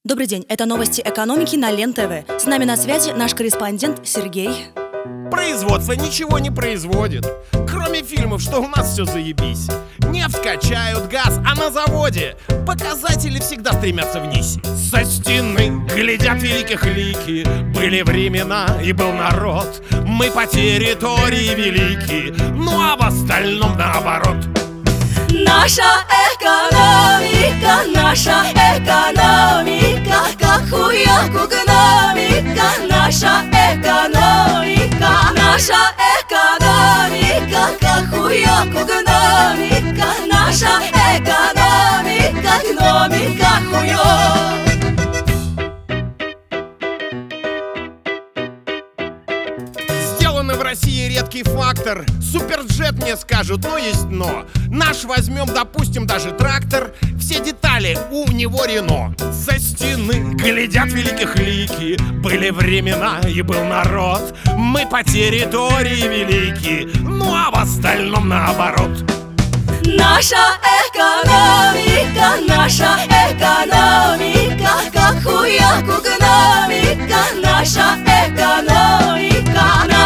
Добрый день, это новости экономики на Лен-ТВ. С нами на связи наш корреспондент Сергей. Производство ничего не производит, кроме фильмов, что у нас все заебись. Нефть качают, газ, а на заводе показатели всегда стремятся вниз. Со стены глядят великих лики, были времена и был народ. Мы по территории велики, ну а в остальном наоборот. Наша экономика, как хуяк гномика. Наша экономика, как хуяк гномика. Наша экономика, гномика хуёк. Сделанный в России редкий фактор. Суперджет мне скажут, но есть но. Наш возьмем, допустим, даже трактор. Все детали у него Рено. Со стены глядят великих лики, были времена и был народ. Мы по территории велики, ну а в остальном наоборот. Наша экономика, как хуяк гномика. Наша экономика,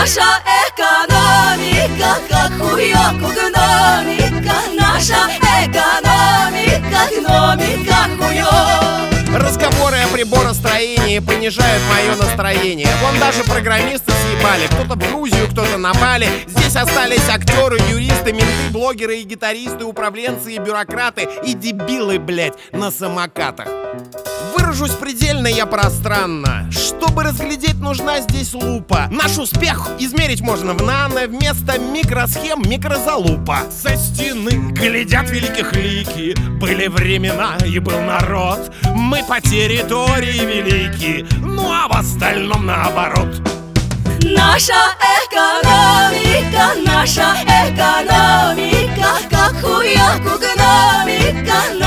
как хуяк гномика. Наша экономика, гномика хуёк. Разговоры о приборостроении понижают мое настроение. Вон даже программисты съебали. Кто-то в Грузию, кто-то на Бали. Здесь остались актеры, юристы, менты, блогеры и гитаристы, управленцы и бюрократы. И дебилы, блять, на самокатах. Выражусь предельно я пространно. Чтобы разглядеть, нужна здесь лупа. Наш успех измерить можно в нано. Вместо микросхем микрозалупа. Со стены глядят великих лики, были времена и был народ. Мы по территории велики, ну а в остальном наоборот. Наша экономика, как хуяк гномика.